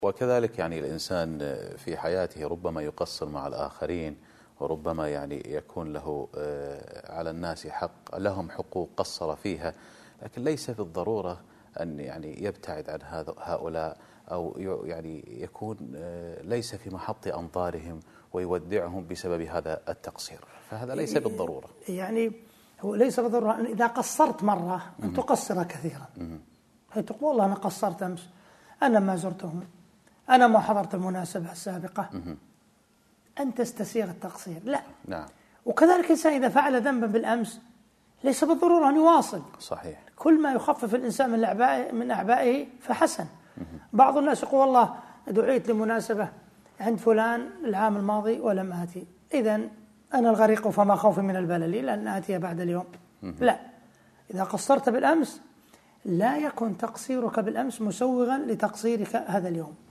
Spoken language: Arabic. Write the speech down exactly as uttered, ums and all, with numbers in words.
وكذلك يعني الإنسان في حياته ربما يقصر مع الآخرين، وربما يعني يكون له على الناس حق، لهم حقوق قصر فيها، لكن ليس بالضرورة أن يعني يبتعد عن هذا هؤلاء، أو يعني يكون ليس في محط أنظارهم ويودعهم بسبب هذا التقصير، فهذا ليس بالضرورة. يعني هو ليس بالضرورة أن إذا قصرت مرة أن تقصر كثيرا. هي تقول والله أنا قصرت أمس، أنا ما زرتهم، أنا ما حضرت المناسبة السابقة، أن تستسيغ التقصير، لا. نعم. وكذلك الإنسان إذا فعل ذنبا بالأمس ليس بالضرورة أن يواصل. صحيح. كل ما يخفف الإنسان من أعبائه من أعبائه فحسن. بعض الناس يقول والله دعيت لمناسبة عند فلان العام الماضي ولم آتي، إذن أنا الغريق فما خوفي من البلل لأن آتي بعد اليوم. لا، إذا قصرت بالأمس لا يكن تقصيرك بالأمس مسوغا لتقصيرك هذا اليوم.